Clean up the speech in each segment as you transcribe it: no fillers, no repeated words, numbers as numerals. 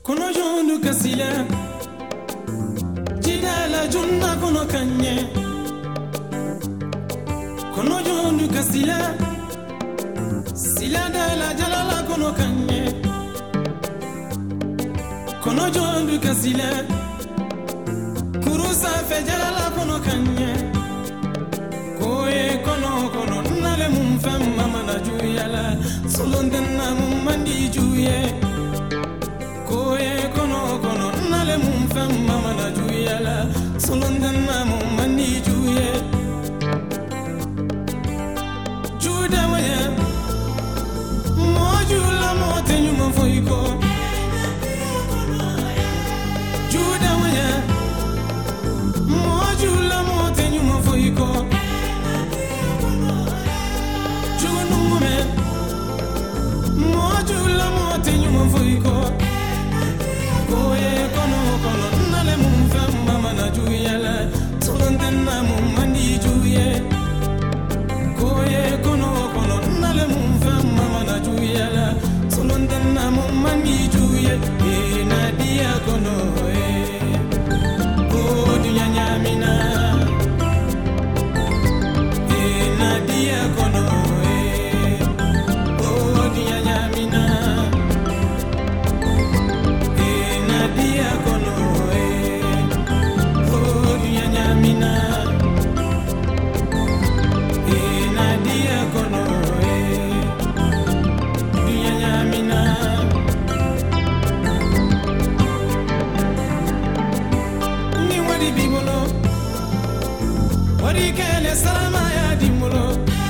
kono jondu kasila jidala junna kono kanye kono jondu kasila sila dala jalala kono kanye kono jondu kasila kurusa fe jalala kono kanye koye kono kono nale mum fam mama na juyala solondenna mum mandi juye koye kono kono nale mum fam mama na juyala solondenna mum mandi juye juda waya mojula motenyu mafoiko juda waya mojula motenyu mafoiko junume mojula motenyu mafoiko koye kono kono nale mum fam mama na juyala solondenna mum mandi juye koye kono kono nale mum fam mama na juyala solondenna mum mandi juye na dia kono o dunya nyamina na dia kono o dunya nyamina na dia kono o dunya nyamina na dia kono dunya nyamina ni wadi bibolo wadi kele salama ya dimulo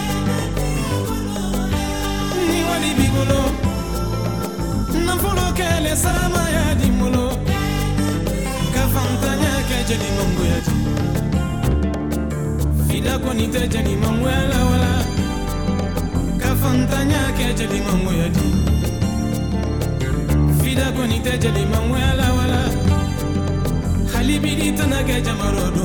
ni wadi bibolo na folo kele salama ya dimulo ka fantanya ke jeli mongo ya di fida ko ni te jeli mongo la wala ka fantanya ke jeli mongo ya di fida ko ni te jeli mongo la wala khalibi ni tanake jamarodo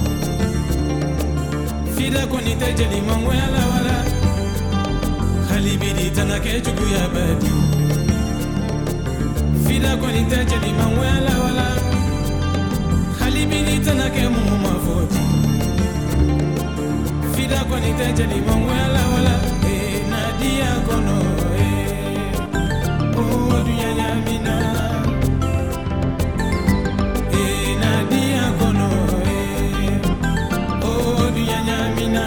fida ko ni te jeli mongo la wala khalibi ni tanake jugu ya badi fida ko ni te jeli mongo la wala khalibi ni tanake mu mafoti fida ko ni te jeli mongo la wala na dia kono o dunya nyamina na dia kono o dunya nyamina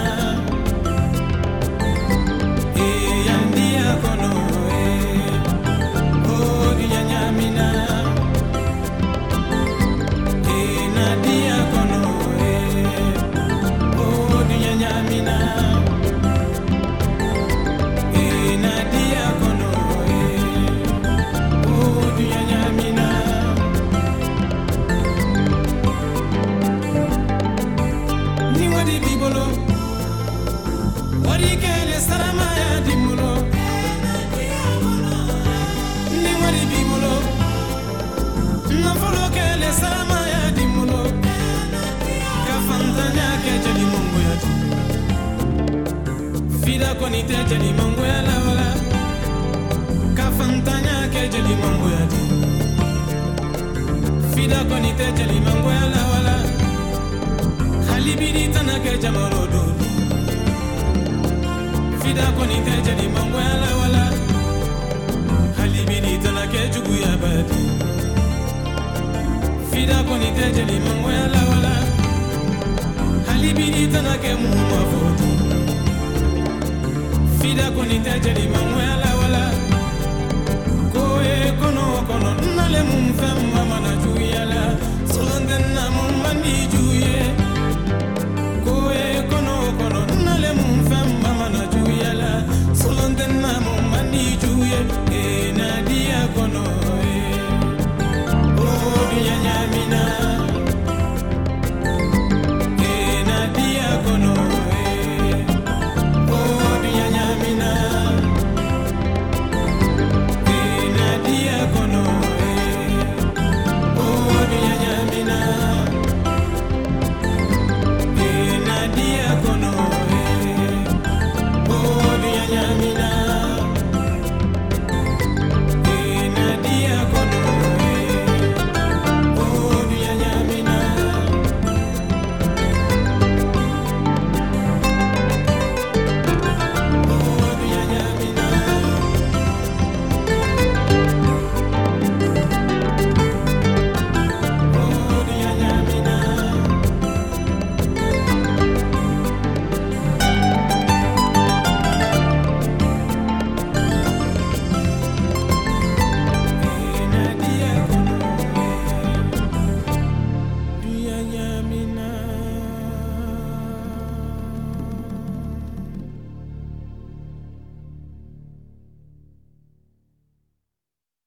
yandia kono o dunya nyamina na dia kono o dunya nyamina na dia kono o dunya nyamina ni wadi bibolo wadi kele salama ya dimulo ni wadi bibolo na folo kele salama ya dimulo ka fantanya ke jeli mongo ya di fida ko ni te jeli mongo ya la wala ka fantanya ke jeli mongo ya di fida ko ni te jeli mongo ya la wala halibidi tanake jamarodo fida ko ni te jeli mongo ya la wala halibidi tanake jugu ya badi fida ko ni te jeli mongo ya la wala halibidi tanake mu mafoti fida ko ni te jeli mongo ya la wala koye kono kono nale mum fam mama na juyala solondenna mum mandi juye koye kono kono nale mum fam mama na juyala solondenna mum mandi juye